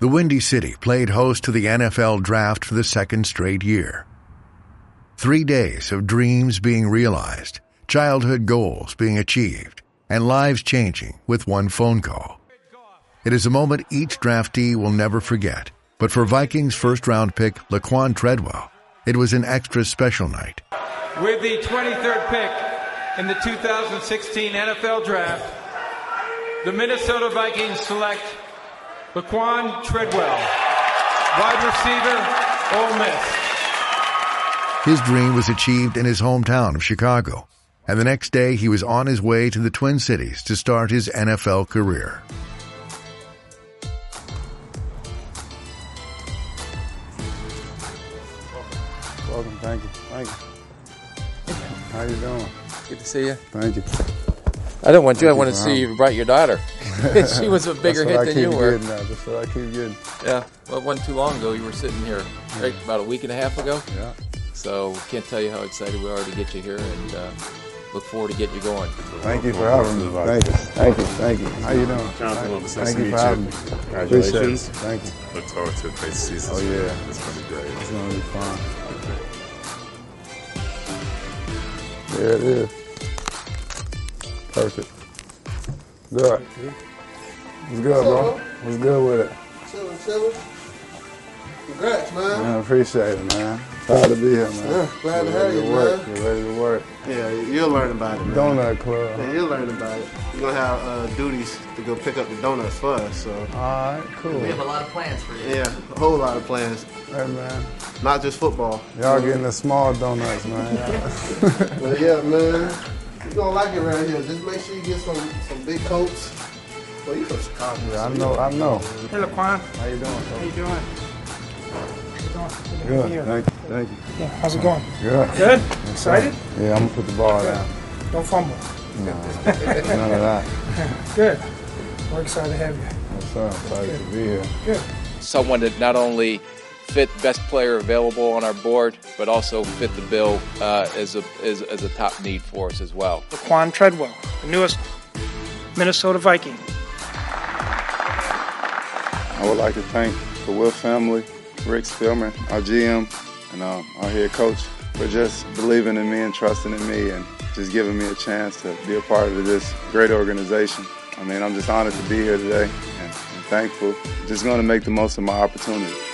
The Windy City played host to the NFL Draft for the second straight year. 3 days of dreams being realized, childhood goals being achieved, and lives changing with one phone call. It is a moment each draftee will never forget, but for Vikings first-round pick Laquan Treadwell, it was an extra special night. With the 23rd pick in the 2016 NFL Draft, the Minnesota Vikings select Laquan Treadwell, wide receiver, Ole Miss. His dream was achieved in his hometown of Chicago, and the next day he was on his way to the Twin Cities to start his NFL career. Welcome, thank you. How you doing? Good to see you. Thank you. I didn't want you. I wanted to see you brought your daughter. She was a bigger hit than you were. That's what I keep getting. Yeah. Well, it wasn't too long ago. You were sitting here, right, about a week and a half ago. Yeah. So can't tell you how excited we are to get you here, and look forward to getting you going. Thank you for having me. Thank you. How you doing? Jonathan, nice Thank to you meet for having you. me. Congratulations. Thank you. Look forward to a great season. Oh yeah. It's going to be great. It's going to be fun. There it is. Perfect. Good. What's good, bro? What's good with it? Chillin'. Congrats, man. Man, appreciate it, man. Proud to be here, man. Yeah, glad to have you, man. man. Get ready to work. Yeah, you'll learn about it, man. Donut Club. Yeah, you'll learn about it. We're going to have duties to go pick up the donuts for us, so. All right, cool. We have a lot of plans for you. Yeah, a whole lot of plans. Hey, man. Not just football. Y'all getting the small donuts, man. But yeah, man. You're going to like it around here. Just make sure you get some big coats. Well, you from Chicago. Yeah, I know. Hey, Laquan. How you doing, How you doing? Good. Thank you. Yeah, how's it going? Good. Good? Excited? Yeah, I'm gonna put the ball down. Don't fumble. No, none of that. Good. We're excited to have you. Yes, sir. Excited to be here. Good. Someone that not only fit best player available on our board, but also fit the bill as a top need for us as well. Laquan Treadwell, the newest Minnesota Viking. I would like to thank the Will family, Rick Spielman, our GM, and our head coach for just believing in me and trusting in me and just giving me a chance to be a part of this great organization. I mean, I'm just honored to be here today and thankful. Just going to make the most of my opportunity.